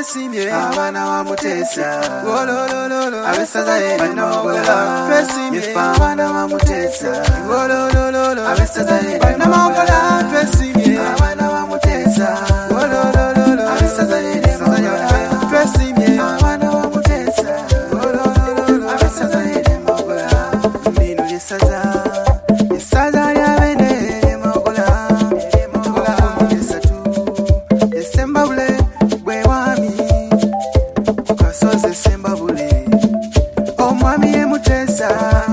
twesimye abana wa Mutesa wolololo abesaza banogola twesimye abana wa Mutesa wolololo abesaza banogola twesimye abana wa Mutesa wolololo abesaza twesimye abana wa Mutesa wolololo abesaza banogola bino yesaza lya bene mogola esatu esembabule gwe wami ukasoze sembabule omwami ye Mutesa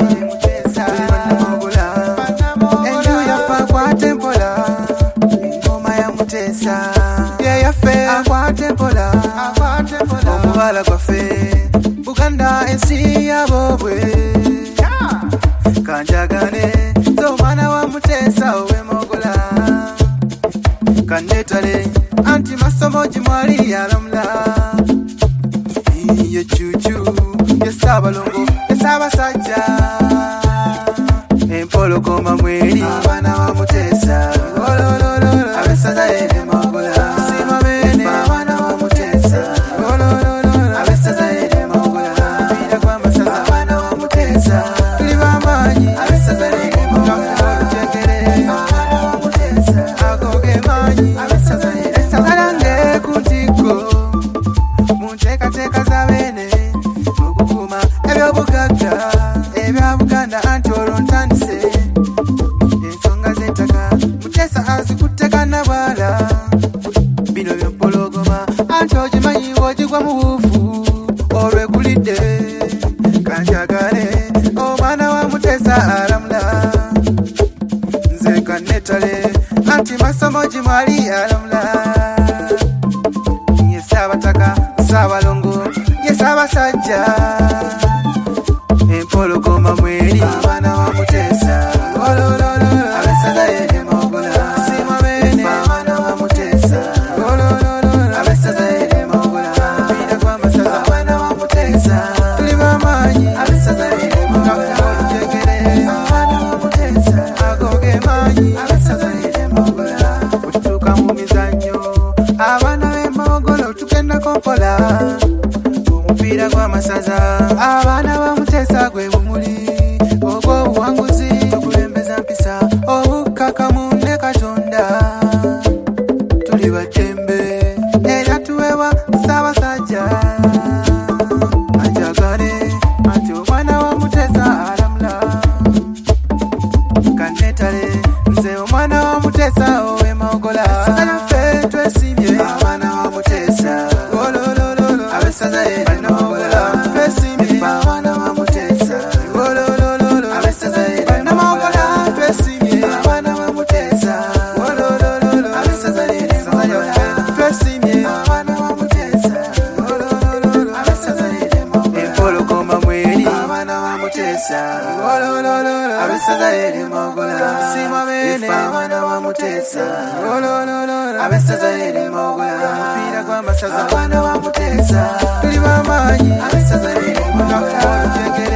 mogola enju yafa kwate mpola engoma ya Mutesa ye yafe akwate mpola omubala gwaffe Buganda ensi yabobwe kanjagane mwana wa Mutesa owe mogola kanetale anti masomo jimwali yalamla ye chuchu ye sabalongo ye sabasajja empologoma mweri abana wa Mutesa olololo abesaza ene mogola sima bene abana wa Mutesa olololo abesaza ene mogola bira kwa masaza abana wa Mutesa tuli bamanyi abesaza ene teka za bene okukuma ebyobugagga ebya Buganda anti olontandise ensonga z'ettaka Mutesa azikutteka nabwala bino byempologoma anti ogimanyi wogigwa mu buufu olwekulidde kanjagale omwana wa Mutesa alamula nze kanetale anti masomo gimwali alamula yesabataka sabalongo yesabasajja empologoma mweri abana wa Mutesa olololo abesaza ene mogola sima bene abana wa Mutesa olololo abesaza ene mogola bira kwa masaza abana wa Mutesa tuli bamanyi abesaza ene mogola jegere abana wa Mutesa agoge manyi abesaza ene mogola kutuka mu mizanyo abana b'emogolo tugenda kompola omupira gw'amasaza abana ba Mutesa gwe bumuli ogw'obuwanguzi okulembeza mpisa obukakamu ne Katonda tuli baddembe era tuwewa Ssaabasajja anjagale anti omwana wa Mutesa alamula kanetale nze omwana wa Mutesa owe mogola sanaffe twesimye abana wa Mutesa wolololo abesaza banogola twesimye abana wa Mutesa wolololo abesaza banogola twesimye abana wa Mutesa wolololo abesaza twesimye abana wa Mutesa wolololo abesaza empologoma mweri abana wa Mutesa wolololo abesaza mogola sima bene abana wa Mutesa olololo abesaza mogola mupira gw'amasaza abana wa Mutesa tuli bamanyi abesaza mogola